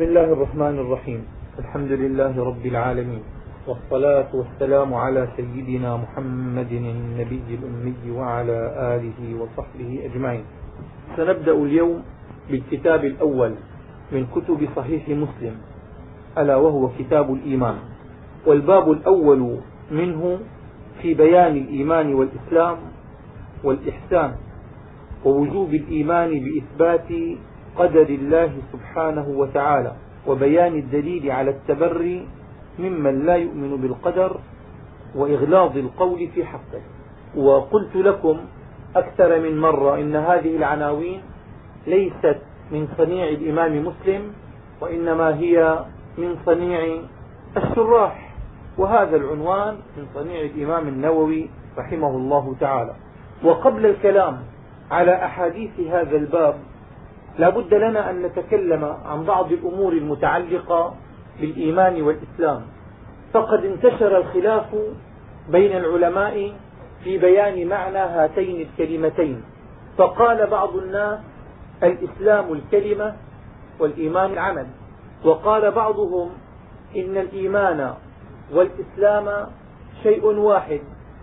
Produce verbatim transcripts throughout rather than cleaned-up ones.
بسم الله الرحمن الرحيم. الحمد لله رب العالمين، والصلاة والسلام على سيدنا محمد النبي الأمي وعلى آله وصحبه أجمعين. سنبدأ اليوم بالكتاب الأول من كتب صحيح مسلم، ألا وهو كتاب الإيمان، والباب الأول منه في بيان الإيمان والإسلام والإحسان، ووجوب الإيمان بإثبات قدر الله سبحانه وتعالى، وبيان الدليل على التبري ممن لا يؤمن بالقدر، وإغلاظ القول في حقه. وقلت لكم أكثر من مرة إن هذه العناوين ليست من صنيع الإمام مسلم، وإنما هي من صنيع الشراح، وهذا العنوان من صنيع الإمام النووي رحمه الله تعالى. وقبل الكلام على أحاديث هذا الباب لا بد لنا أن نتكلم عن بعض الأمور المتعلقة بالإيمان والإسلام، فقد انتشر الخلاف بين العلماء في بيان معنى هاتين الكلمتين، فقال بعض الناس الإسلام الكلمة والإيمان العمل، وقال بعضهم إن الإيمان والإسلام شيء واحد،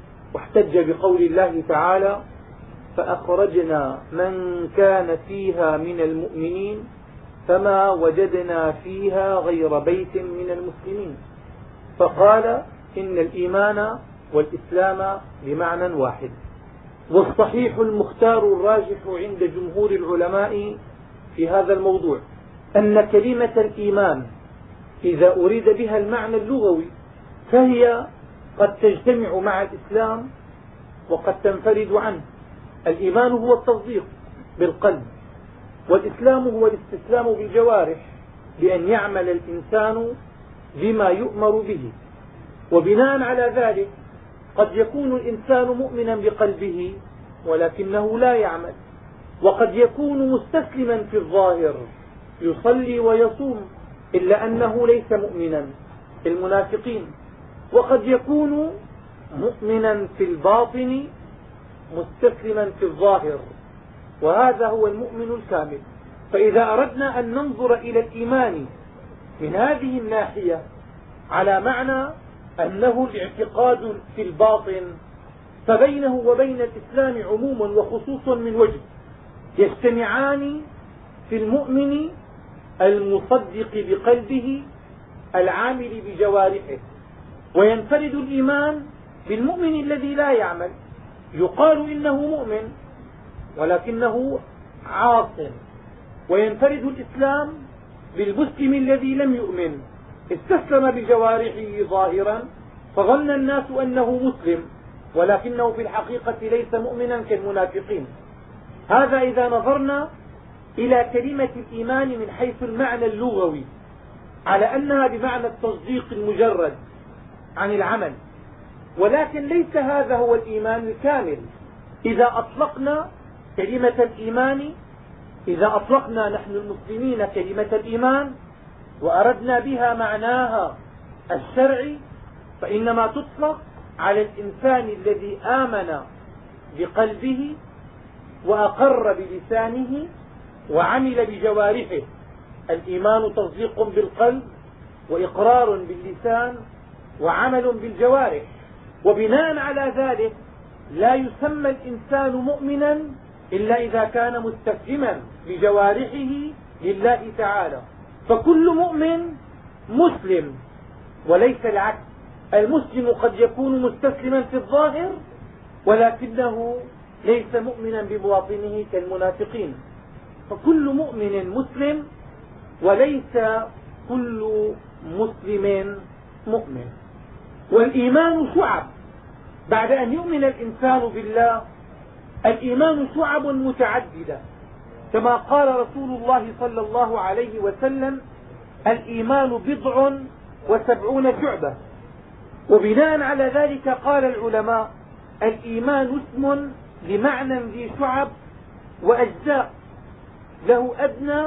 واحتج بقول الله تعالى فأخرجنا من كان فيها من المؤمنين فما وجدنا فيها غير بيت من المسلمين، فقال إن الإيمان والإسلام بمعنى واحد. والصحيح المختار الراجح عند جمهور العلماء في هذا الموضوع أن كلمة الإيمان إذا أريد بها المعنى اللغوي فهي قد تجتمع مع الإسلام وقد تنفرد عنه. الإيمان هو التصديق بالقلب، والإسلام هو الاستسلام بالجوارح بأن يعمل الإنسان بما يؤمر به، وبناء على ذلك قد يكون الإنسان مؤمنا بقلبه ولكنه لا يعمل، وقد يكون مستسلما في الظاهر يصلي ويصوم إلا أنه ليس مؤمنا المنافقين، وقد يكون مؤمنا في الباطن مستسلما في الظاهر، وهذا هو المؤمن الكامل. فإذا أردنا أن ننظر إلى الإيمان من هذه الناحية على معنى أنه الاعتقاد في الباطن، فبينه وبين الإسلام عموم وخصوص من وجه، يجتمعان في المؤمن المصدق بقلبه العامل بجوارحه، وينفرد الإيمان بالمؤمن الذي لا يعمل، يقال إنه مؤمن ولكنه عاص، وينفرد الإسلام بالمسلم الذي لم يؤمن، استسلم بجوارحه ظاهرا فظن الناس أنه مسلم ولكنه في الحقيقة ليس مؤمنا كالمنافقين. هذا إذا نظرنا إلى كلمة الإيمان من حيث المعنى اللغوي على أنها بمعنى التصديق المجرد عن العمل، ولكن ليس هذا هو الإيمان الكامل. إذا أطلقنا كلمة الإيمان، إذا أطلقنا نحن المسلمين كلمة الإيمان وأردنا بها معناها الشرعي، فإنما تطلق على الإنسان الذي آمن بقلبه وأقر بلسانه وعمل بجوارحه. الإيمان تصديق بالقلب وإقرار باللسان وعمل بالجوارح، وبناء على ذلك لا يسمى الإنسان مؤمنا إلا إذا كان مستسلما بجوارحه لله تعالى. فكل مؤمن مسلم وليس العكس، المسلم قد يكون مستسلما في الظاهر ولكنه ليس مؤمنا بباطنه كالمنافقين. فكل مؤمن مسلم وليس كل مسلم مؤمن. والإيمان شعب، بعد أن يؤمن الإنسان بالله الإيمان شعب متعددة، كما قال رسول الله صلى الله عليه وسلم الإيمان بضع وسبعون شعبة. وبناء على ذلك قال العلماء الإيمان اسم لمعنى ذي شعب وأجزاء، له أدنى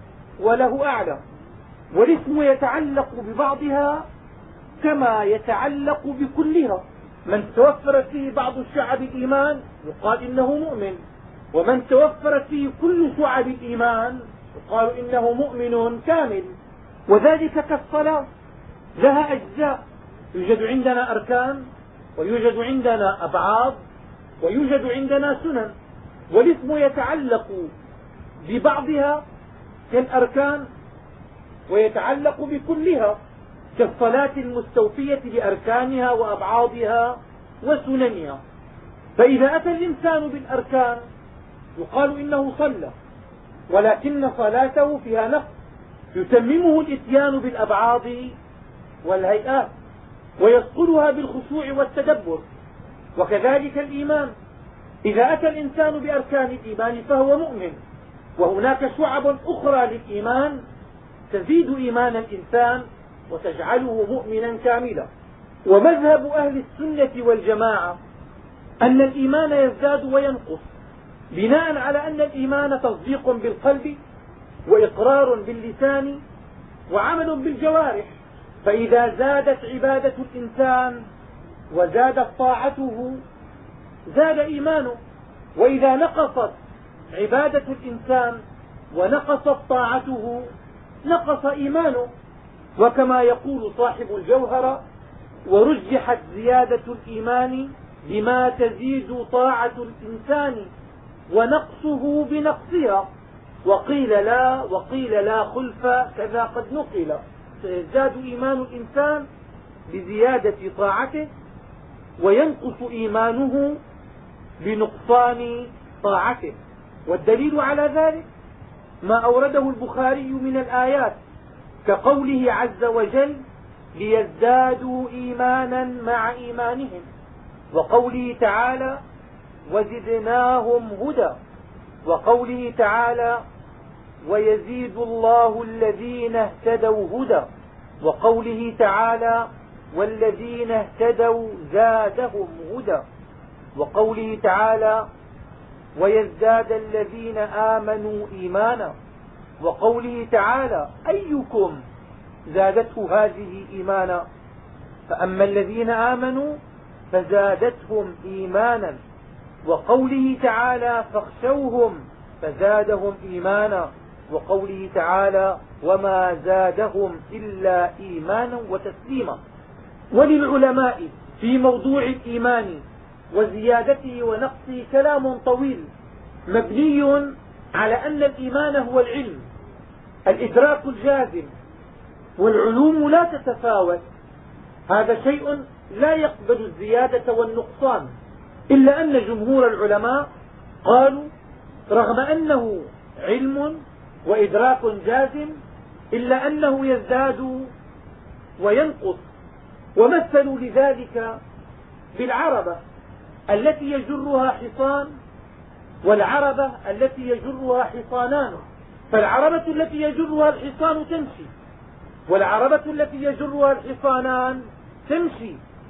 وله أعلى، والاسم يتعلق ببعضها كما يتعلق بكلها. من توفرت فيه بعض شعب الإيمان يقال إنه مؤمن، ومن توفرت فيه كل شعب الإيمان يقال إنه مؤمن كامل. وذلك كالصلاة لها أجزاء، يوجد عندنا أركان ويوجد عندنا أبعاد ويوجد عندنا سنن، والاسم يتعلق ببعضها كالأركان ويتعلق بكلها كالصلاة المستوفية بأركانها وأبعاضها وسننها. فإذا أتى الإنسان بالأركان يقال إنه صلى، ولكن صلاته فيها نقص يتممه الإتيان بالأبعاض والهيئات ويصقلها بالخشوع والتدبر. وكذلك الإيمان، إذا أتى الإنسان بأركان الإيمان فهو مؤمن، وهناك شعب أخرى للإيمان تزيد إيمان الإنسان وتجعله مؤمنا كاملا. ومذهب أهل السنة والجماعة أن الإيمان يزداد وينقص بناء على أن الإيمان تصديق بالقلب وإقرار باللسان وعمل بالجوارح. فإذا زادت عبادة الإنسان وزادت طاعته زاد إيمانه، وإذا نقصت عبادة الإنسان ونقصت طاعته نقص إيمانه. وكما يقول صاحب الجوهرة: ورجحت زيادة الإيمان بما تزيد طاعة الإنسان ونقصه بنقصها، وقيل لا وقيل لا خلف كذا قد نقل. سيزداد إيمان الإنسان بزيادة طاعته وينقص إيمانه بنقصان طاعته. والدليل على ذلك ما أورده البخاري من الآيات كقوله عز وجل: ليزدادوا إيمانا مع إيمانهم، وقوله تعالى: وزدناهم هدى، وقوله تعالى: ويزيد الله الذين اهتدوا هدى، وقوله تعالى: والذين اهتدوا زادهم هدى، وقوله تعالى: ويزداد الذين آمنوا إيمانا، وقوله تعالى: أيكم زادته هذه إيمانا، فأما الذين آمنوا فزادتهم إيمانا، وقوله تعالى: فاخشوهم فزادهم إيمانا، وقوله تعالى: وما زادهم إلا إيمانا وتسليما. وللعلماء في موضوع الإيمان وزيادته ونقصه كلام طويل مبني على أن الإيمان هو العلم، الإدراك الجازم، والعلوم لا تتفاوت. هذا شيء لا يقبل الزيادة والنقصان، إلا أن جمهور العلماء قالوا رغم أنه علم وإدراك جازم إلا أنه يزداد وينقص. ومثلوا لذلك بالعربة التي يجرها حصان والعربة التي يجرها حصانان. فالعربة التي يجرها الحصان تمشي، والعربة التي يجرها الحصانان تمشي،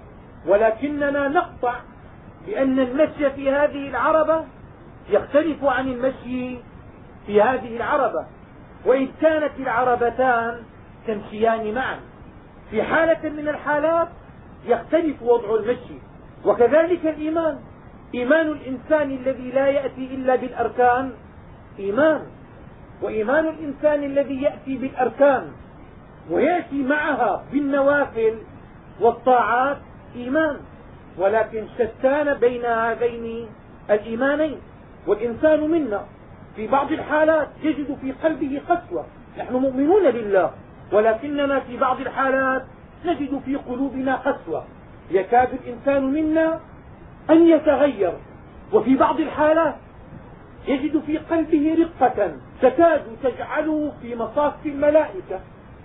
ولكننا نقطع بأن المشي في هذه العربة يختلف عن المشي في هذه العربة، وإن كانت العربتان تمشيان معا. في حالة من الحالات يختلف وضع المشي. وكذلك الإيمان، إيمان الإنسان الذي لا يأتي إلا بالأركان إيمان، وإيمان الإنسان الذي يأتي بالأركان ويأتي معها بالنوافل والطاعات إيمان، ولكن شتان بين هذين الإيمانين. والإنسان منا في بعض الحالات يجد في قلبه قسوة، نحن مؤمنون بالله، ولكننا في بعض الحالات نجد في قلوبنا قسوة، يكاد الإنسان منا أن يتغير. وفي بعض الحالات يجد في قلبه رقة تكاد تجعله في مصاف الملائكة،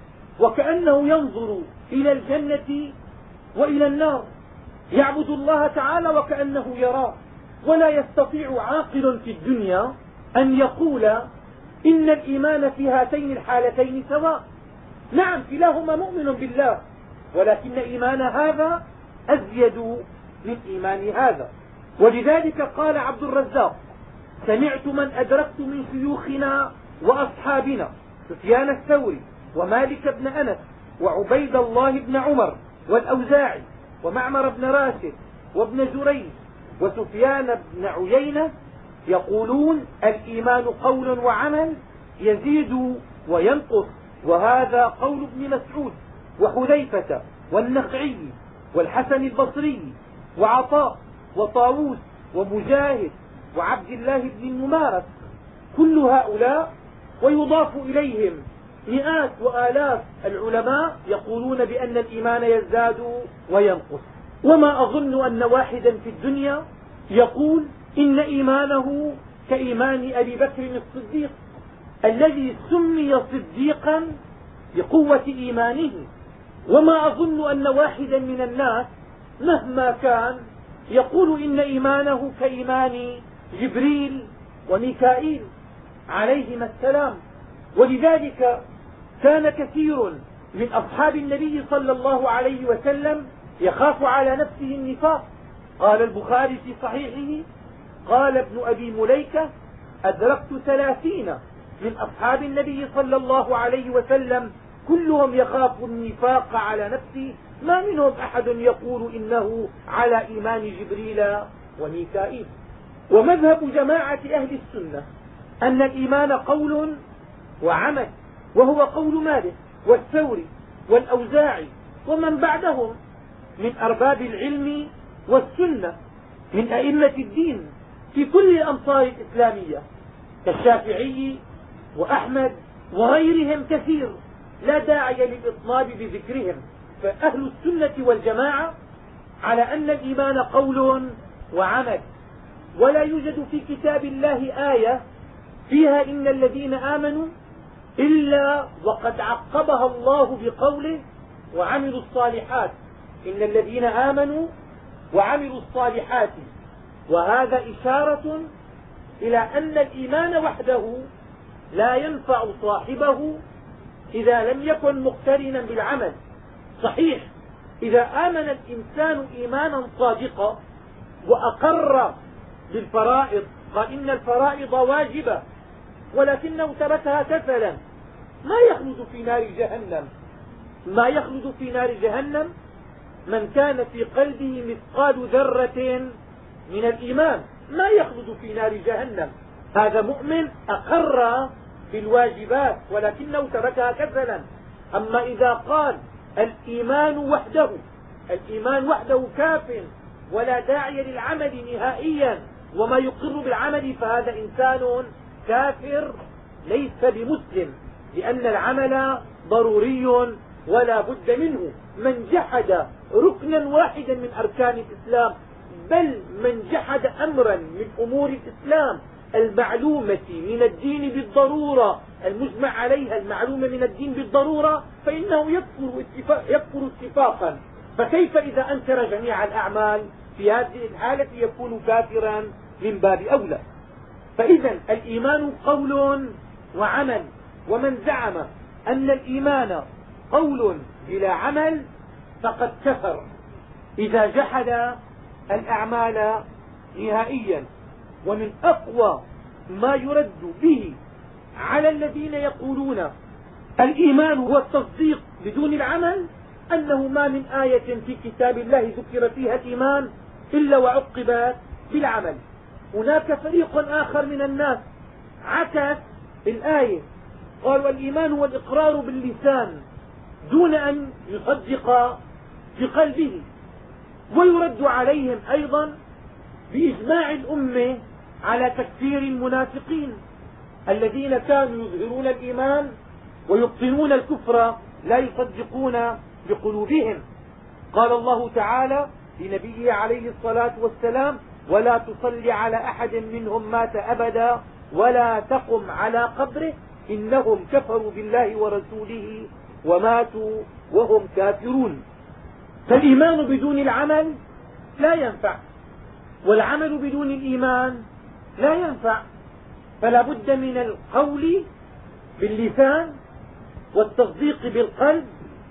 وكأنه ينظر إلى الجنة وإلى النار، يعبد الله تعالى وكأنه يراه. ولا يستطيع عاقل في الدنيا أن يقول إن الإيمان في هاتين الحالتين سواء. نعم كلاهما مؤمن بالله، ولكن إيمان هذا أزيد من إيمان هذا. ولذلك قال عبد الرزاق: سمعت من أدركت من شيوخنا وأصحابنا سفيان الثوري ومالك بن أنس وعبيد الله بن عمر والأوزاعي ومعمر بن راشد وابن جريج وسفيان بن عيينة يقولون: الإيمان قول وعمل يزيد وينقص، وهذا قول ابن مسعود وحذيفة والنخعي والحسن البصري وعطاء وطاووس ومجاهد وعبد الله بن المبارك، كل هؤلاء ويضاف إليهم مئات وآلاف العلماء يقولون بأن الإيمان يزداد وينقص. وما أظن أن واحدا في الدنيا يقول إن إيمانه كإيمان أبي بكر الصديق الذي سمي صديقا بقوة إيمانه. وما أظن أن واحدا من الناس مهما كان يقول إن إيمانه كإيمان جبريل وميكائيل عليهما السلام. ولذلك كان كثير من أصحاب النبي صلى الله عليه وسلم يخاف على نفسه النفاق. قال البخاري في صحيحه قال ابن أبي مليكة أدركت ثلاثين من أصحاب النبي صلى الله عليه وسلم كلهم يخاف النفاق على نفسه، ما منهم أحد يقول إنه على إيمان جبريل وميكائيل. ومذهب جماعة أهل السنة أن الإيمان قول وعمل، وهو قول مالك والثوري والأوزاعي ومن بعدهم من أرباب العلم والسنة من أئمة الدين في كل الأمصار الإسلامية كالشافعي وأحمد وغيرهم كثير، لا داعي للإطناب بذكرهم. فأهل السنة والجماعة على أن الإيمان قول وعمل، ولا يوجد في كتاب الله آية فيها إن الذين آمنوا إلا وقد عقبها الله بقوله وعملوا الصالحات، إن الذين آمنوا وعملوا الصالحات. وهذا إشارة إلى أن الإيمان وحده لا ينفع صاحبه إذا لم يكن مقترنا بالعمل. صحيح إذا آمن الإنسان إيمانا صادقا وأقر بالفرائض، قال إن الفرائض واجبة، ولكنه تركها كسلا، ما يخلد في نار جهنم. ما يخلد في نار جهنم من كان في قلبه مثقال ذرة من الإيمان، ما يخلد في نار جهنم. هذا مؤمن أقر بالواجبات ولكنه تركها كسلا. أما إذا قال الإيمان وحده الإيمان وحده كاف ولا داعي للعمل نهائيا وما يقر بالعمل، فهذا إنسان كافر ليس بمسلم، لأن العمل ضروري ولا بد منه. من جحد ركنا واحدا من أركان الإسلام، بل من جحد أمرا من أمور الإسلام المعلومة من الدين بالضرورة، المجمع عليها المعلومة من الدين بالضرورة، فإنه يكفر اتفاق يكفر اتفاقا. فكيف إذا أنكر جميع الأعمال؟ في هذه الحالة يكون كافرا من باب أولى. فإذا الإيمان قول وعمل، ومن زعم أن الإيمان قول بلا عمل فقد كفر إذا جحد الأعمال نهائيا. ومن أقوى ما يرد به على الذين يقولون الإيمان هو التصديق بدون العمل أنه ما من آية في كتاب الله ذكر فيها الإيمان إلا وعقبت بالعمل. هناك فريق آخر من الناس عكس الآية، قالوا الإيمان هو الإقرار باللسان دون أن يصدق بقلبه. ويرد عليهم أيضا بإجماع الأمة على تكفير المنافقين الذين كانوا يظهرون الإيمان ويبطنون الكفر لا يصدقون بقلوبهم. قال الله تعالى لنبيه عليه الصلاة والسلام ولا تصل على أحد منهم مات أبدا ولا تقم على قبره إنهم كفروا بالله ورسوله وماتوا وهم كافرون. فالإيمان بدون العمل لا ينفع، والعمل بدون الإيمان لا ينفع. فلا بد من القول باللسان والتصديق بالقلب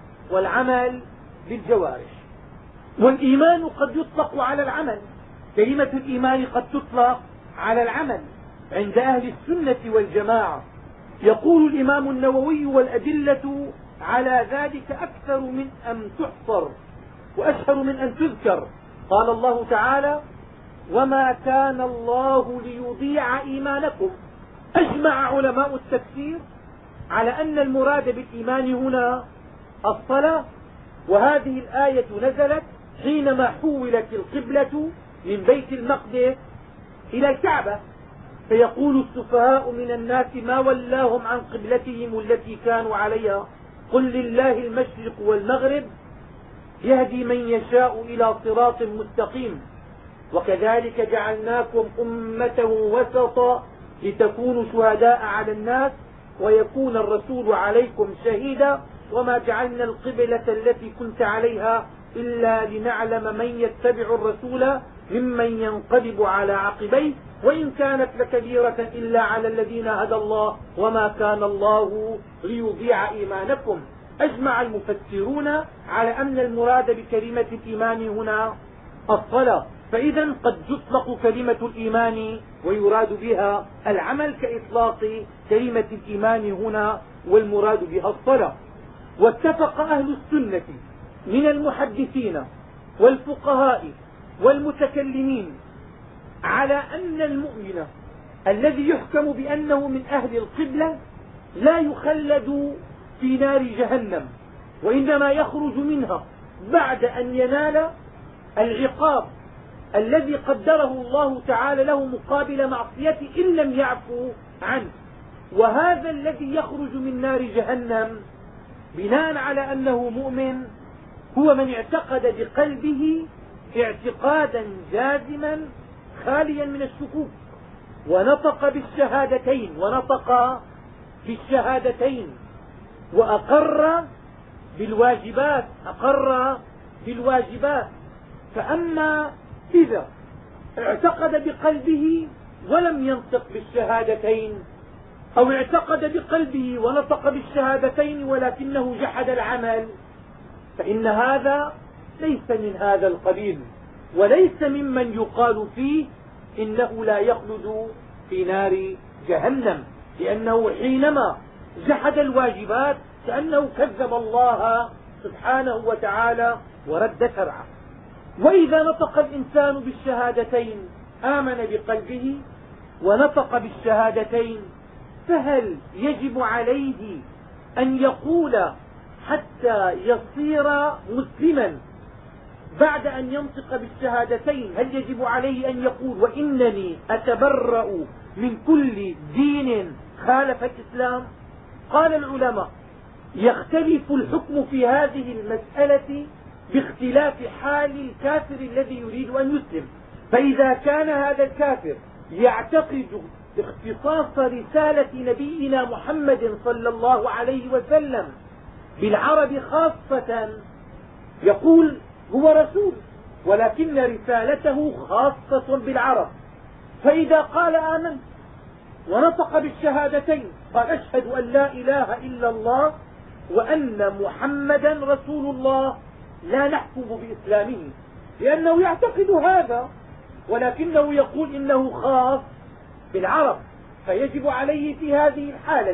والعمل بالجوارح. والإيمان قد يطلق على العمل، كلمة الإيمان قد تطلق على العمل عند أهل السنة والجماعة. يقول الإمام النووي والأدلة على ذلك أكثر من أن تحصر وأشهر من أن تذكر. قال الله تعالى وما كان الله ليضيع إيمانكم. أجمع علماء التفسير على أن المراد بالإيمان هنا الصلاة، وهذه الآية نزلت حينما حولت القبلة من بيت المقدس إلى الكعبة، فيقول السفهاء من الناس ما ولاهم عن قبلتهم التي كانوا عليها قل لله المشرق والمغرب يهدي من يشاء إلى صراط مستقيم وكذلك جعلناكم أمة وسطا لتكونوا شهداء على الناس ويكون الرسول عليكم شهيدا وما جعلنا القبلة التي كنت عليها إلا لنعلم من يتبع الرسول ممن ينقلب على عقبيه وإن كانت لكبيرة إلا على الذين هدى الله وما كان الله ليضيع إيمانكم. أجمع المفسرون على أن المراد بكلمة الإيمان هنا الصلاة، فإذا قد تطلق كلمة الإيمان ويراد بها العمل كإطلاق كلمة الإيمان هنا والمراد بها الصلاة. واتفق أهل السنة من المحدثين والفقهاء والمتكلمين على أن المؤمن الذي يحكم بأنه من أهل القبلة لا يخلد في نار جهنم، وإنما يخرج منها بعد أن ينال العقاب الذي قدره الله تعالى له مقابل معصيته إن لم يعفو عنه. وهذا الذي يخرج من نار جهنم بناء على أنه مؤمن هو من اعتقد بقلبه اعتقادا جازما خاليا من الشكوك ونطق بالشهادتين ونطق بالشهادتين وأقر بالواجبات أقر بالواجبات. فأما إذا اعتقد بقلبه ولم ينطق بالشهادتين أو اعتقد بقلبه ونطق بالشهادتين ولكنه جحد العمل فإن هذا ليس من هذا القبيل وليس ممن يقال فيه إنه لا يخلد في نار جهنم، لأنه حينما جحد الواجبات كأنه كذب الله سبحانه وتعالى ورد شرعه. وإذا نطق الإنسان بالشهادتين آمن بقلبه ونطق بالشهادتين فهل يجب عليه أن يقول حتى يصير مسلما بعد أن ينطق بالشهادتين؟ هل يجب عليه أن يقول وإنني أتبرأ من كل دين خالف الإسلام؟ قال العلماء يختلف الحكم في هذه المسألة باختلاف حال الكافر الذي يريد أن يسلم. فإذا كان هذا الكافر يعتقد اختصاص رسالة نبينا محمد صلى الله عليه وسلم بالعرب خاصة يقول هو رسول ولكن رسالته خاصة بالعرب، فإذا قال آمنت ونطق بالشهادتين قال أشهد أن لا إله إلا الله وأن محمدا رسول الله لا نحكم بإسلامه لأنه يعتقد هذا ولكنه يقول إنه خاص بالعرب، فيجب عليه في هذه الحالة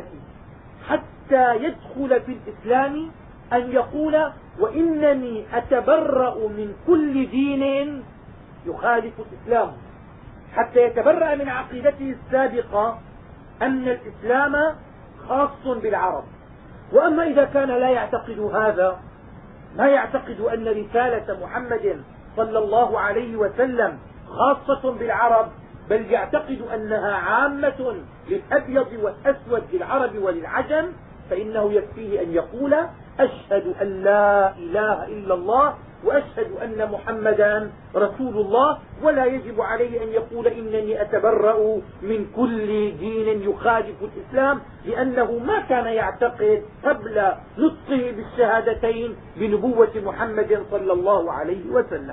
حتى يدخل في الإسلام أن يقول وإنني أتبرأ من كل دين يخالف الإسلام، حتى يتبرأ من عقيدته السابقة أن الإسلام خاص بالعرب. وأما إذا كان لا يعتقد هذا، ما يعتقد أن رسالة محمد صلى الله عليه وسلم خاصة بالعرب بل يعتقد أنها عامة للأبيض والأسود للعرب وللعجم، فإنه يكفيه أن يقول أشهد أن لا إله إلا الله وأشهد أن محمدا رسول الله، ولا يجب عليه أن يقول إنني أتبرأ من كل دين يخالف الإسلام، لأنه ما كان يعتقد قبل نطقه بالشهادتين بنبوة محمد صلى الله عليه وسلم.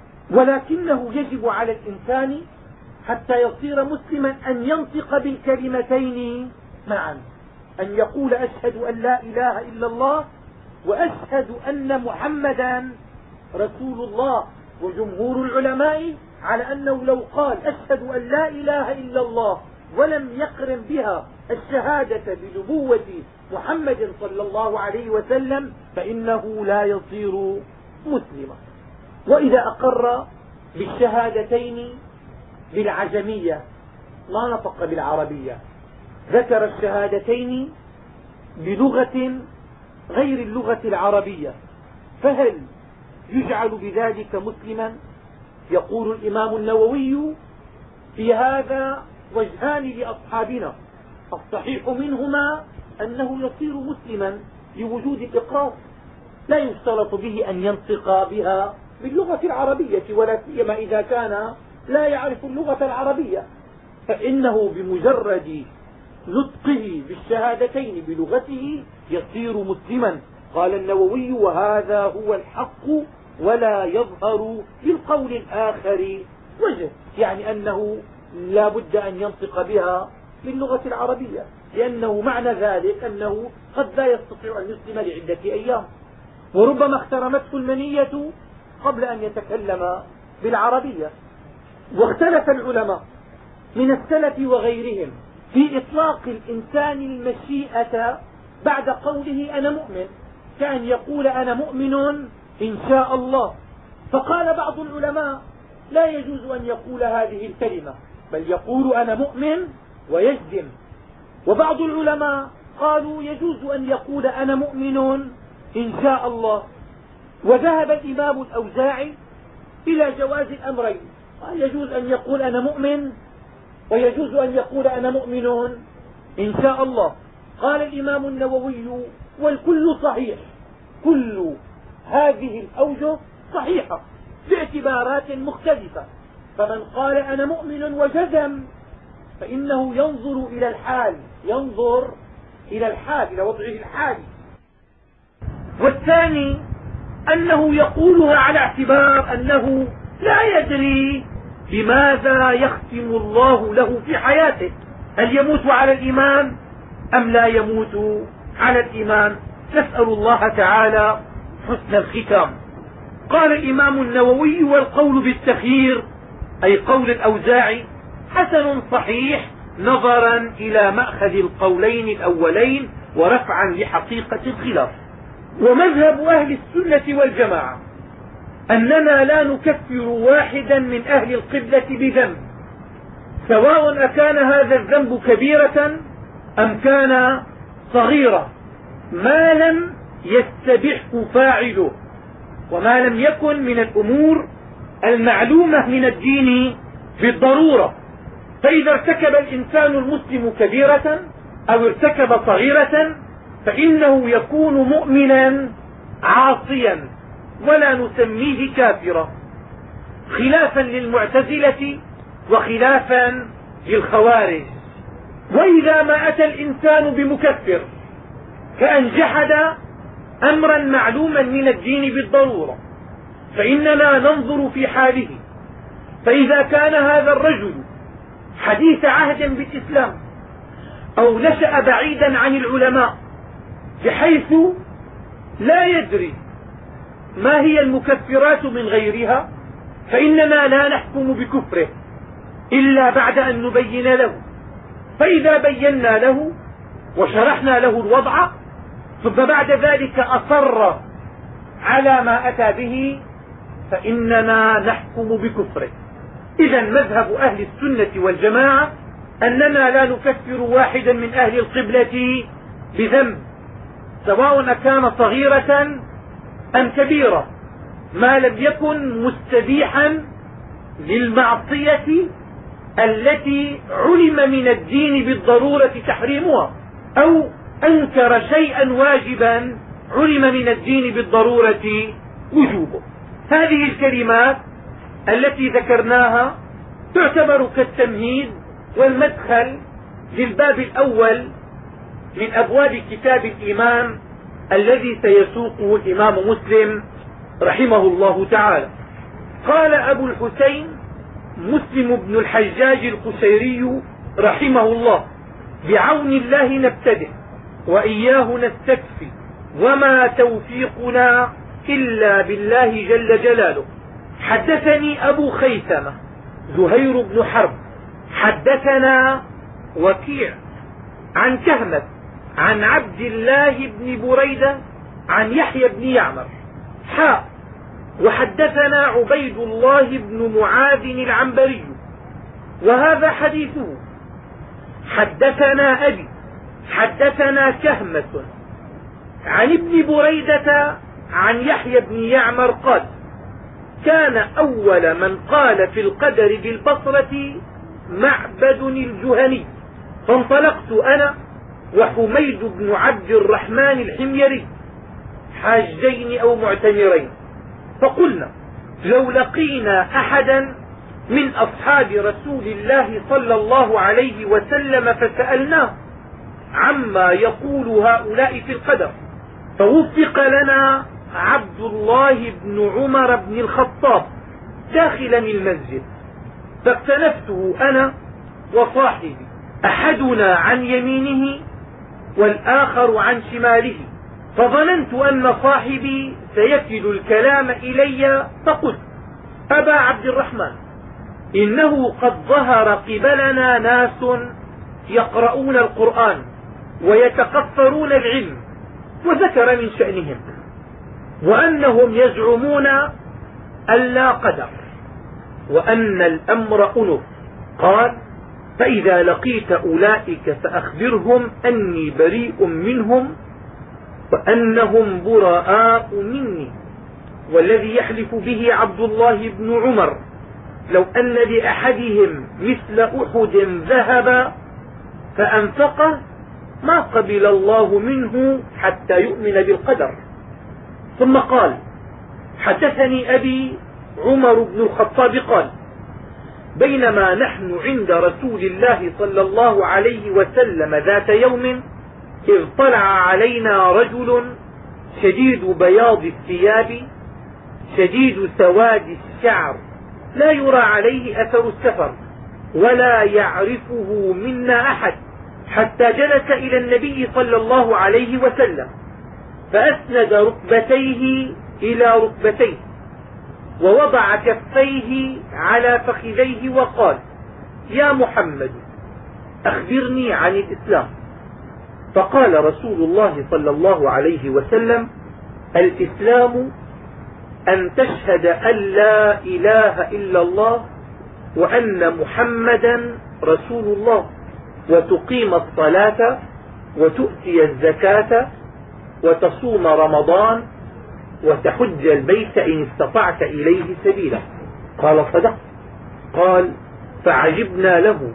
ولكنه يجب على الإنسان حتى يصير مسلما أن ينطق بالكلمتين معا، أن يقول أشهد أن لا إله إلا الله وأشهد أن محمدا رسول الله. وجمهور العلماء على أنه لو قال أشهد أن لا إله إلا الله ولم يقرن بها الشهادة بنبوة محمد صلى الله عليه وسلم فإنه لا يصير مسلما. وإذا أقر بالشهادتين بالعجمية ما نطق بالعربية، ذكر الشهادتين بلغة غير اللغة العربية، فهل يجعل بذلك مسلما؟ يقول الإمام النووي في هذا وجهان لأصحابنا، الصحيح منهما أنه يصير مسلما لوجود الإقرار، لا يشترط به أن ينطق بها باللغة العربية، ولا سيما إذا كان لا يعرف اللغة العربية، فإنه بمجرد نطقه بالشهادتين بلغته يصير مسلما. قال النووي: وهذا هو الحق ولا يظهر بالقول الآخر وجه، يعني أنه لا بد أن ينطق بها باللغة العربية، لأنه معنى ذلك أنه قد لا يستطيع أن يسلم لعدة أيام، وربما اخترمته المنية قبل أن يتكلم بالعربية. واختلف العلماء من السلف وغيرهم في إطلاق الإنسان المشيئة بعد قوله أنا مؤمن، كأن يقول أنا مؤمن إن شاء الله، فقال بعض العلماء لا يجوز أن يقول هذه الكلمة، بل يقول أنا مؤمن ويجزم. وبعض العلماء قالوا يجوز أن يقول أنا مؤمن إن شاء الله. وذهب الإمام الأوزاعي إلى جواز الأمرين، قال يجوز أن يقول أنا مؤمن ويجوز أن يقول أنا مؤمن إن شاء الله. قال الإمام النووي: والكل صحيح، كل هذه الأوجه صحيحة باعتبارات مختلفة، فمن قال أنا مؤمن وجزم فإنه ينظر إلى الحال، ينظر إلى الحال، إلى وضعه الحالي. والثاني أنه يقولها على اعتبار أنه لا يدري بماذا يختم الله له في حياته، هل يموت على الإيمان أم لا يموت على الإيمان. نسأل الله تعالى حسن الختام. قال الإمام النووي: والقول بالتخيير أي قول الأوزاعي حسن صحيح نظرا إلى مأخذ القولين الأولين ورفعا لحقيقة الخلاف. ومذهب أهل السنة والجماعة أننا لا نكفر واحدا من أهل القبلة بذنب، سواء أكان هذا الذنب كبيرة أم كان صغيرة، ما لم يستبحه فاعله وما لم يكن من الأمور المعلومة من الدين بالضرورة. فإذا ارتكب الإنسان المسلم كبيرة أو ارتكب صغيرة فإنه يكون مؤمنا عاصيا ولا نسميه كافرا، خلافا للمعتزلة وخلافا للخوارج. وإذا ما أتى الإنسان بمكفر كأن جحد أمرا معلوما من الدين بالضرورة فإننا ننظر في حاله، فإذا كان هذا الرجل حديث عهد بالإسلام أو نشأ بعيدا عن العلماء بحيث لا يدري ما هي المكفرات من غيرها، فإننا لا نحكم بكفره إلا بعد أن نبين له. فإذا بينا له وشرحنا له الوضع ثم بعد ذلك أصر على ما أتى به فإننا نحكم بكفره. إذا مذهب أهل السنة والجماعة أننا لا نكفر واحدا من أهل القبلة بذنب، سواء كان صغيرة أم كبيرة، ما لم يكن مستبيحا للمعصية التي علم من الدين بالضرورة تحريمها، أو أنكر شيئا واجبا علم من الدين بالضرورة وجوبه. هذه الكلمات التي ذكرناها تعتبر كالتمهيد والمدخل للباب الأول من أبواب كتاب الإيمان الذي سيسوقه الإمام مسلم رحمه الله تعالى. قال أبو الحسين مسلم بن الحجاج القشيري رحمه الله: بعون الله نبتدئ وإياه نستكفي وما توفيقنا إلا بالله جل جلاله. حدثني أبو خيثمة زهير بن حرب حدثنا وكيع عن كهمة عن عبد الله بن بريدة عن يحيى بن يعمر حاء وحدثنا عبيد الله بن معاذ العنبري وهذا حديثه. حدثنا أبي حدثنا كهمة عن ابن بريدة عن يحيى بن يعمر قال كان أول من قال في القدر بالبصرة معبد الجهني، فانطلقت أنا وحميد بن عبد الرحمن الحميري حاجين أو معتمرين، فقلنا لو لقينا أحدا من أصحاب رسول الله صلى الله عليه وسلم فسألناه عما يقول هؤلاء في القدر، فوفق لنا عبد الله بن عمر بن الخطاب داخلا المسجد، فاكتنفته أنا وصاحبي أحدنا عن يمينه والآخر عن شماله، فظننت أن صاحبي سيكل الكلام إلي، فقلت أبا عبد الرحمن إنه قد ظهر قبلنا ناس يقرؤون القرآن ويتقفرون العلم، وذكر من شأنهم وأنهم يزعمون أن لا قدر وأن الأمر أنف. قال فإذا لقيت أولئك فأخبرهم أني بريء منهم وأنهم براء مني، والذي يحلف به عبد الله بن عمر لو أن لأحدهم مثل أحد ذهب فأنفقه ما قبل الله منه حتى يؤمن بالقدر. ثم قال حدثني أبي عمر بن الخطاب قال بينما نحن عند رسول الله صلى الله عليه وسلم ذات يوم إذ طلع علينا رجل شديد بياض الثياب شديد سواد الشعر لا يرى عليه أثر السفر ولا يعرفه منا أحد، حتى جلس إلى النبي صلى الله عليه وسلم فأسند ركبتيه إلى ركبتيه ووضع كفيه على فخذيه وقال يا محمد أخبرني عن الإسلام. فقال رسول الله صلى الله عليه وسلم الإسلام أن تشهد أن لا إله إلا الله وأن محمدا رسول الله، وتقيم الصلاة وتؤتي الزكاة وتصوم رمضان وتحج البيت إن استطعت إليه سبيلا. قال صدقت. قال فعجبنا له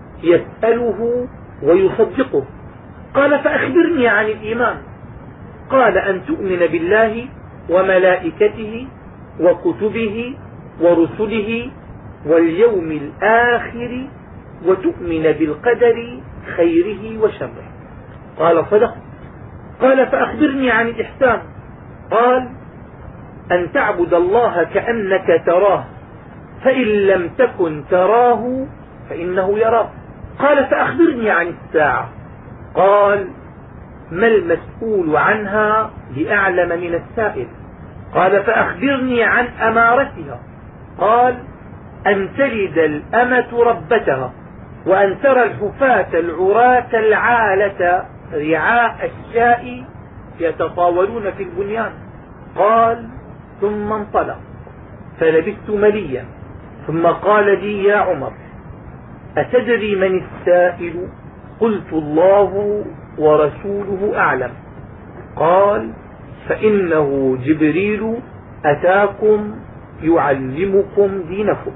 يسأله ويصدقه. قال فأخبرني عن الإيمان. قال أن تؤمن بالله وملائكته وكتبه ورسله واليوم الآخر وتؤمن بالقدر خيره وشره. قال صدقت. قال فأخبرني عن الإحسان. قال أن تعبد الله كأنك تراه فإن لم تكن تراه فإنه يراك. قال فأخبرني عن الساعة. قال ما المسؤول عنها بأعلم من السائل. قال فأخبرني عن أمارتها. قال أن تلد الأمة ربتها وأن ترى الحفاة العراة العالة رعاء الشاء يتطاولون في البنيان. قال ثم انطلق فلبثت مليا ثم قال لي يا عمر أتدري من السائل؟ قلت الله ورسوله أعلم. قال فإنه جبريل أتاكم يعلمكم دينكم.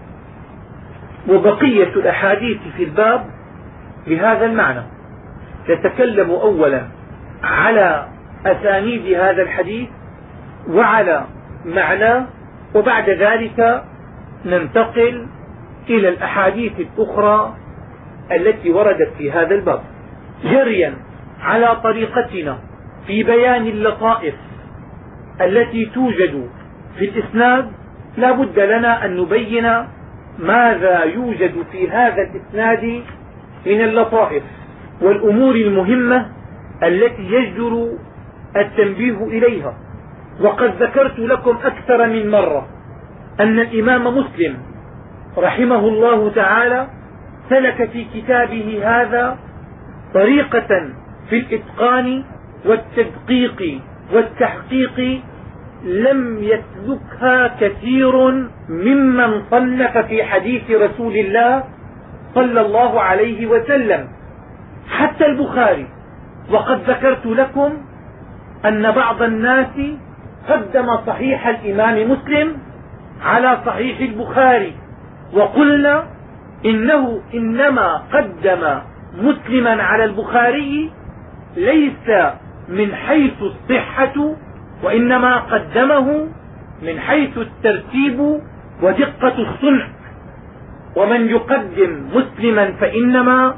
وبقية الأحاديث في الباب بهذا المعنى. نتكلم أولا على أسانيد هذا الحديث وعلى معناه، وبعد ذلك ننتقل إلى الأحاديث الأخرى التي وردت في هذا الباب جريا على طريقتنا في بيان اللطائف التي توجد في الإسناد. لا بد لنا أن نبين ماذا يوجد في هذا الإسناد من اللطائف والأمور المهمة التي يجدر التنبيه إليها. وقد ذكرت لكم أكثر من مرة أن الإمام مسلم رحمه الله تعالى سلك في كتابه هذا طريقة في الإتقان والتدقيق والتحقيق لم يسلكها كثير ممن صنف في حديث رسول الله صلى الله عليه وسلم. حتى البخاري وقد ذكرت لكم أن بعض الناس قدم صحيح الإمام مسلم على صحيح البخاري، وقلنا إنه إنما قدم مسلما على البخاري ليس من حيث الصحة، وإنما قدمه من حيث الترتيب ودقة الصنع. ومن يقدم مسلما فإنما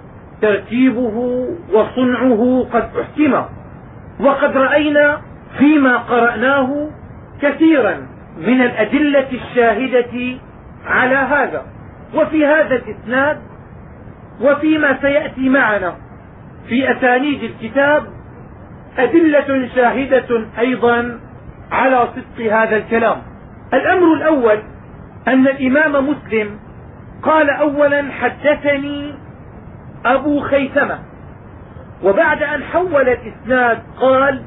ترتيبه وصنعه قد احتمى. وقد رأينا فيما قرأناه كثيرا من الأدلة الشاهدة على هذا. وفي هذا الإسناد وفيما سيأتي معنا في أسانيد الكتاب أدلة شاهدة أيضا على صدق هذا الكلام. الأمر الأول أن الإمام مسلم قال أولا حدثني أبو خيثمة، وبعد أن حول الإسناد قال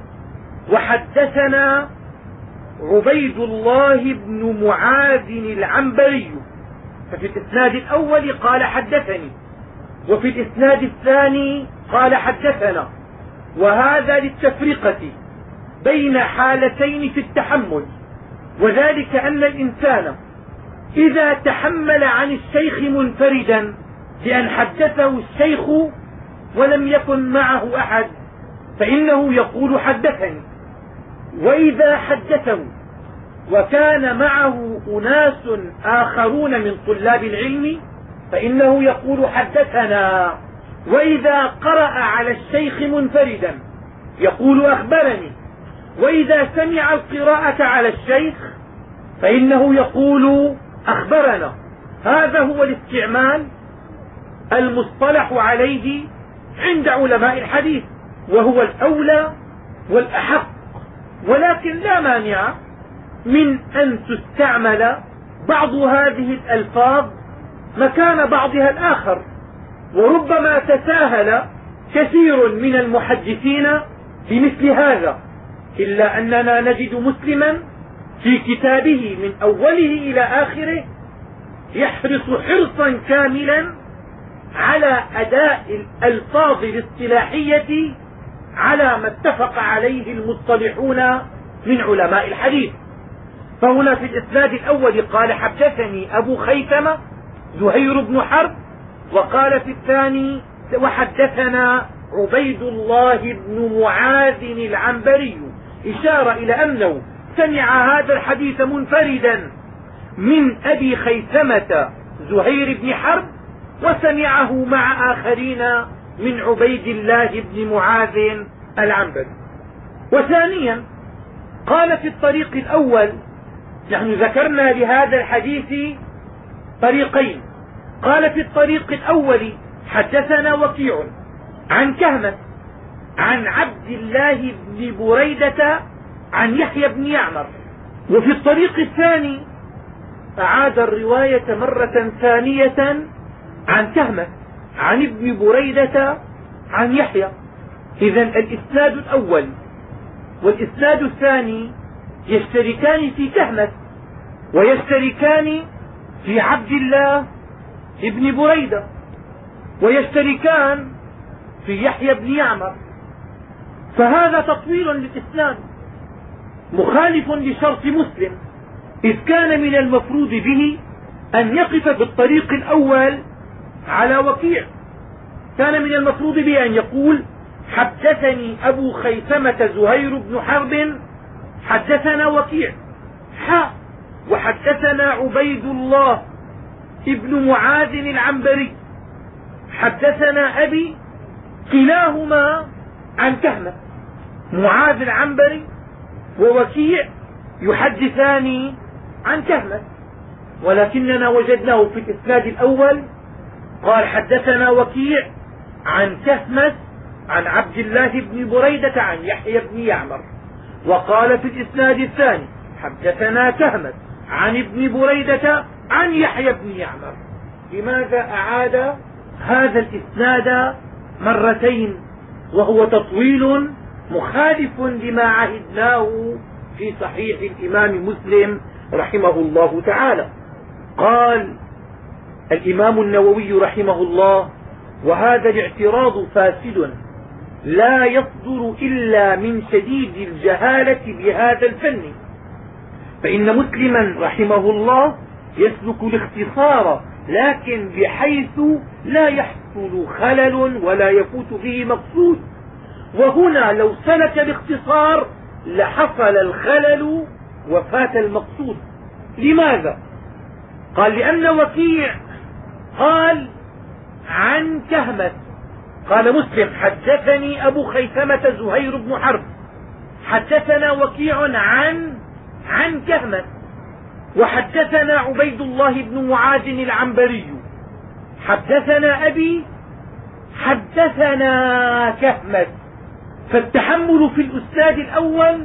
وحدثنا عبيد الله بن معاذ العنبري. ففي الإسناد الأول قال حدثني، وفي الإسناد الثاني قال حدثنا، وهذا للتفرقة بين حالتين في التحمل، وذلك أن الإنسان إذا تحمل عن الشيخ منفردا بأن حدثه الشيخ ولم يكن معه أحد فإنه يقول حدثني، وإذا حدثه وكان معه أناس آخرون من طلاب العلم فإنه يقول حدثنا، وإذا قرأ على الشيخ منفردا يقول أخبرني، وإذا سمع القراءة على الشيخ فإنه يقول أخبرنا. هذا هو الاستعمال المصطلح عليه عند علماء الحديث، وهو الأولى والأحق، ولكن لا مانع من أن تستعمل بعض هذه الألفاظ مكان بعضها الآخر. وربما تساهل كثير من المحدثين بمثل هذا، إلا أننا نجد مسلما في كتابه من أوله إلى آخره يحرص حرصا كاملا على أداء الألفاظ الاصطلاحية على ما اتفق عليه المصطلحون من علماء الحديث. فهنا في الإسناد الأول قال حدثني أبو خيثمة زهير بن حرب، وقال في الثاني وحدثنا عبيد الله بن معاذ العنبري، إشارة إلى أنه سمع هذا الحديث منفردا من أبي خيثمة زهير بن حرب، وسمعه مع آخرين من عبيد الله بن معاذ العنبري. وثانيا قال في الطريق الأول، نحن ذكرنا لهذا الحديث طريقين، قال في الطريق الأول حدثنا وكيع عن كهمة عن عبد الله بن بريدة عن يحيى بن يعمر. وفي الطريق الثاني أعاد الرواية مرة ثانية عن كهمة عن ابن بريدة عن يحيى. إذن الإسناد الأول والإسناد الثاني يشتركان في كهمة، ويشتركان في عبد الله ابن بريدة، ويشتركان في يحيى بن يعمر. فهذا تطويل للإسناد مخالف لشرط مسلم، إذ كان من المفروض به أن يقف بالطريق الأول على وكيع. كان من المفروض به أن يقول حدثني أبو خيثمة زهير بن حرب حدثنا وكيع حاء وحدثنا عبيد الله ابن معاذ العنبري حدثنا أبي، كلاهما عن كهمة. معاذ العنبري ووكيع يحدثان عن كهمة، ولكننا وجدناه في الإسناد الأول قال حدثنا وكيع عن كهمة عن عبد الله بن بريدة عن يحيى بن يعمر، وقال في الإسناد الثاني حدثنا كهمة عن ابن بريدة عن يحيى بن يعمر. لماذا أعاد هذا الإسناد مرتين وهو تطويل مخالف لما عهدناه في صحيح الإمام مسلم رحمه الله تعالى؟ قال الإمام النووي رحمه الله: وهذا الاعتراض فاسد لا يصدر إلا من شديد الجهالة بهذا الفن، فإن مسلما رحمه الله يسلك الاختصار، لكن بحيث لا يحصل خلل ولا يفوت به مقصود. وهنا لو سلك الاختصار لحصل الخلل وفات المقصود. لماذا؟ قال لأن وكيع قال عن كهمس، قال مسلم حدثني أبو خيثمة زهير بن حرب، حدثنا وكيع عن عن كهمس، وحدثنا عبيد الله بن معاذ العنبري، حدثنا أبي، حدثنا كهمس. فالتحمل في الأستاذ الأول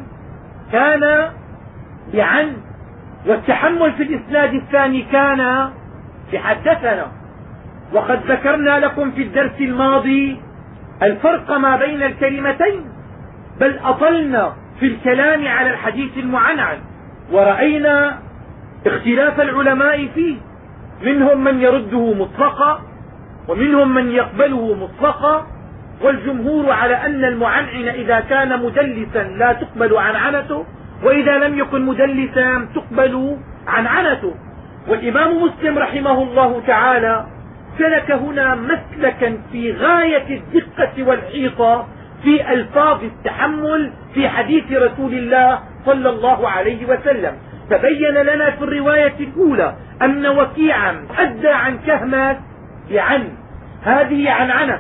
كان بعن، والتحمل في الإسناد الثاني كان بحدثنا. وقد ذكرنا لكم في الدرس الماضي الفرق ما بين الكلمتين، بل أطلنا في الكلام على الحديث المعنعن، ورأينا اختلاف العلماء فيه، منهم من يرده مطلقا ومنهم من يقبله مطلقا، والجمهور على أن المعنعن إذا كان مدلسا لا تقبل عنعنته، وإذا لم يكن مدلسا تقبل عنعنته. والإمام مسلم رحمه الله تعالى سلك هنا مسلكا في غاية الدقة والحيطة في ألفاظ التحمل في حديث رسول الله صلى الله عليه وسلم. فبين لنا في الرواية الأولى أن وكيعا أدى عن كهمس بعن، هذه عنعنة،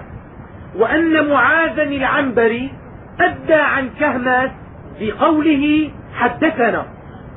وأن معاذا العنبري أدى عن كهمس بقوله حدثنا.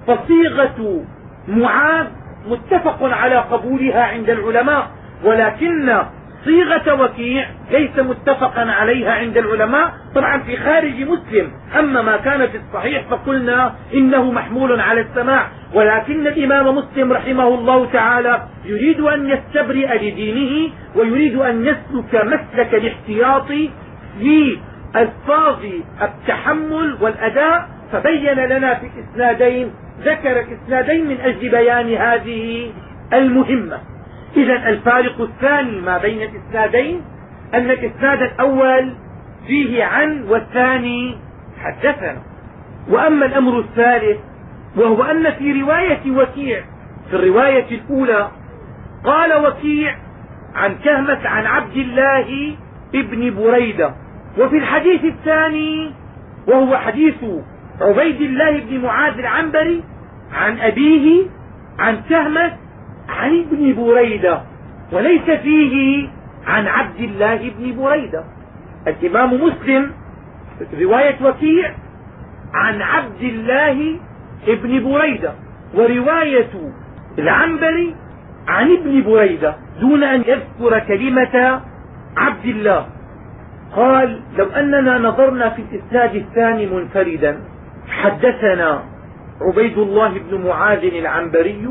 فصيغة معاذ متفق على قبولها عند العلماء، ولكن صيغة وكيع ليس متفقا عليها عند العلماء، طبعا في خارج مسلم. أما ما كان في الصحيح فقلنا إنه محمول على السماع، ولكن الإمام مسلم رحمه الله تعالى يريد أن يستبرئ لدينه، ويريد أن يسلك مسلك الاحتياط في ألفاظ التحمل والأداء، فبين لنا في الإسنادين، ذكر الإسنادين من أجل بيان هذه المهمة. إذا الفارق الثاني ما بين الإسنادين أن الإسناد الأول فيه عن والثاني حدثنا. وأما الأمر الثالث وهو أن في رواية وكيع، في الرواية الأولى قال وكيع عن كهمس عن عبد الله ابن بريدة، وفي الحديث الثاني وهو حديث عبيد الله بن معاذ العنبري عن أبيه عن كهمس عن ابن بريدة، وليس فيه عن عبد الله بن بريدة. الإمام مسلم رواية وكيع عن عبد الله ابن بريدة، ورواية العنبري عن ابن بريدة دون أن يذكر كلمة عبد الله. قال لو أننا نظرنا في الإسناد الثاني منفردا، حدثنا عبيد الله بن معاذ العنبري،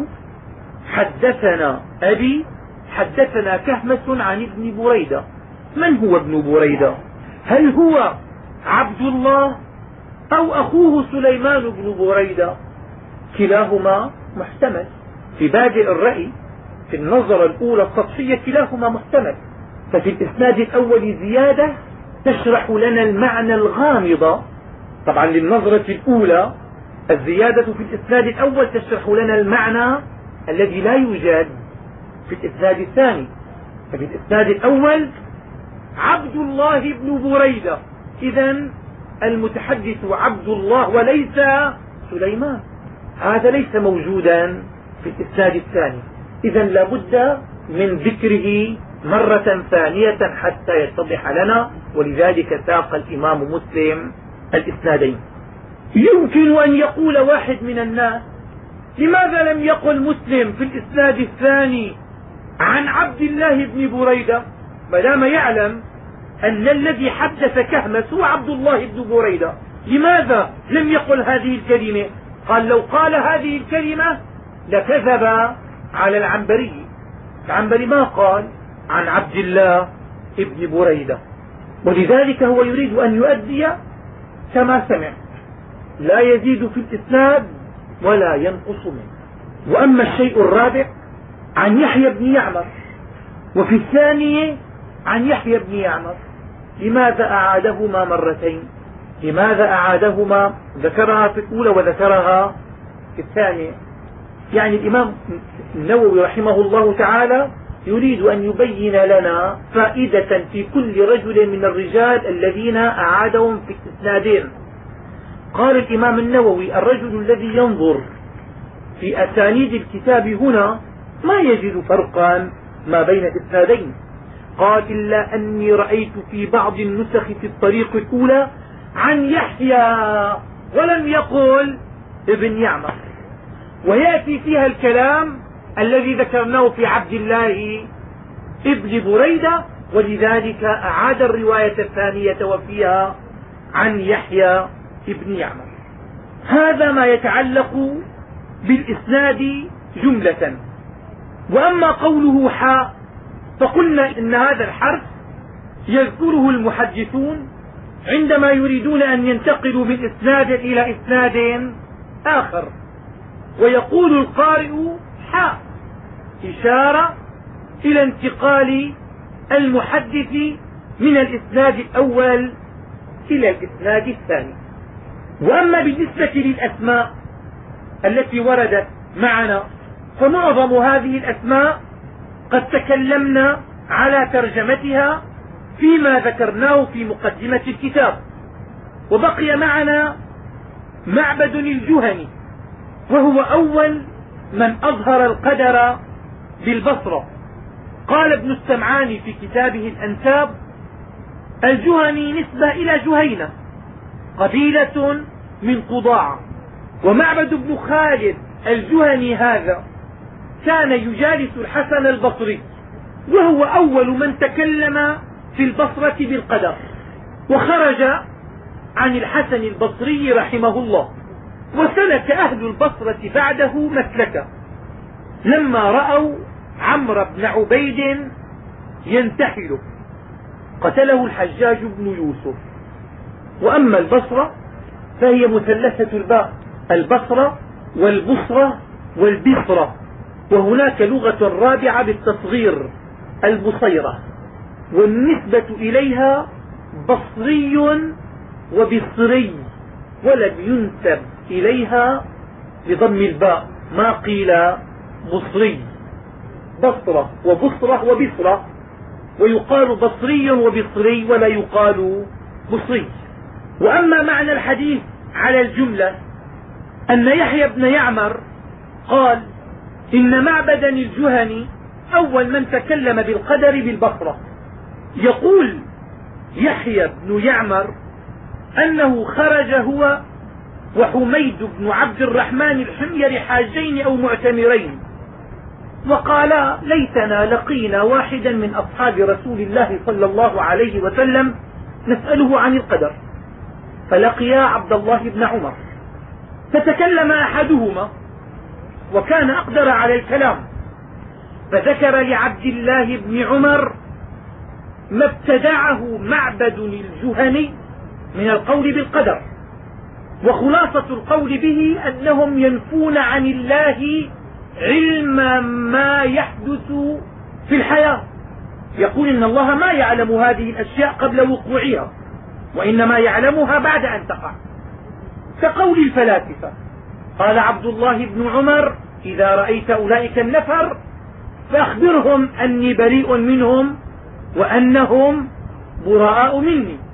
حدثنا أبي، حدثنا كهمس عن ابن بريدة. من هو ابن بريدة؟ هل هو عبد الله أو أخوه سليمان بن بريدة؟ كلاهما محتمل في بادئ الرأي، في النظرة الأولى السطحية كلاهما محتمل. ففي الإسناد الأول زيادة تشرح لنا المعنى الغامض. طبعا للنظرة الأولى الزيادة في الإسناد الأول تشرح لنا المعنى الذي لا يوجد في الإسناد الثاني. ففي الإسناد الأول عبد الله بن بريدة، إذن المتحدث عبد الله وليس سليمان، هذا ليس موجودا في الإسناد الثاني. إذن لابد من ذكره مرة ثانية حتى يتضح لنا، ولذلك ساق الإمام مسلم الإسنادين. يمكن أن يقول واحد من الناس لماذا لم يقل مسلم في الإسناد الثاني عن عبد الله بن بريدة، ما دام يعلم أن الذي حدث كهمس هو عبد الله بن بريدة، لماذا لم يقل هذه الكلمة؟ قال لو قال هذه الكلمة لكذب على العنبري. العنبري ما قال عن عبد الله بن بريدة، ولذلك هو يريد أن يؤدي كما سمع، لا يزيد في الإسناد ولا ينقص منه. وأما الشيء الرابع عن يحيى بن يعمر، وفي الثانية عن يحيى بن يعمر. لماذا أعادهما مرتين؟ لماذا أعادهما؟ ذكرها في الأولى وذكرها في الثانية. يعني الإمام النووي رحمه الله تعالى يريد أن يبين لنا فائدة في كل رجل من الرجال الذين أعادهم في الإسنادين. قال الإمام النووي: الرجل الذي ينظر في أسانيد الكتاب هنا ما يجد فرقا ما بين الإسنادين. قال: إلا أني رأيت في بعض النسخ في الطريق الأولى عن يحيى، ولم يقل ابن يعمر، ويأتي فيها الكلام الذي ذكرناه في عبد الله ابن بريدة، ولذلك أعاد الرواية الثانية وفيها عن يحيى ابن يعمر. هذا ما يتعلق بالإسناد جملة. وأما قوله حاء فقلنا إن هذا الحرف يذكره المحدثون عندما يريدون أن ينتقلوا من إسناد إلى إسناد آخر، ويقول القارئ حاء، إشارة إلى انتقال المحدث من الإسناد الأول إلى الإسناد الثاني. وأما بالنسبة للأسماء التي وردت معنا فمعظم هذه الأسماء قد تكلمنا على ترجمتها فيما ذكرناه في مقدمة الكتاب. وبقي معنا معبد الجهني، وهو أول من أظهر القدر بالبصرة. قال ابن السمعاني في كتابه الأنساب: الجهني نسبة إلى جهينة، قبيلة من قضاع. ومعبد بن خالد الجهني هذا كان يجالس الحسن البصري، وهو أول من تكلم في البصرة بالقدر، وخرج عن الحسن البصري رحمه الله. وسلك أهل البصرة بعده مسلكا لما رأوا عمرو بن عبيد ينتحل، قتله الحجاج بن يوسف. وأما البصرة فهي مثلثة الباء، البصرة والبصرة والبصرة، وهناك لغة رابعة بالتصغير البصيرة، والنسبة إليها بصري وبصري، ولم ينسب إليها بضم الباء، ما قيل بصري. بصرة وبصرة وبصرة، ويقال بصري وبصري ولا يقال بصري. وأما معنى الحديث على الجملة أن يحيى بن يعمر قال إن معبدا الجهني أول من تكلم بالقدر بالبصرة. يقول يحيى بن يعمر أنه خرج هو وحميد بن عبد الرحمن الحميري حاجين أو معتمرين، وقالا: ليتنا لقينا واحدا من أصحاب رسول الله صلى الله عليه وسلم نسأله عن القدر. فلقيا عبد الله بن عمر، فتكلم أحدهما وكان أقدر على الكلام، فذكر لعبد الله بن عمر ما ابتدعه معبد الجهني من القول بالقدر. وخلاصة القول به أنهم ينفون عن الله علم ما يحدث في الحياة، يقول إن الله ما يعلم هذه الأشياء قبل وقوعها، وإنما يعلمها بعد أن تقع، كقول الفلاسفة. قال عبد الله بن عمر: إذا رأيت أولئك النفر فأخبرهم أني بريء منهم وأنهم براء مني.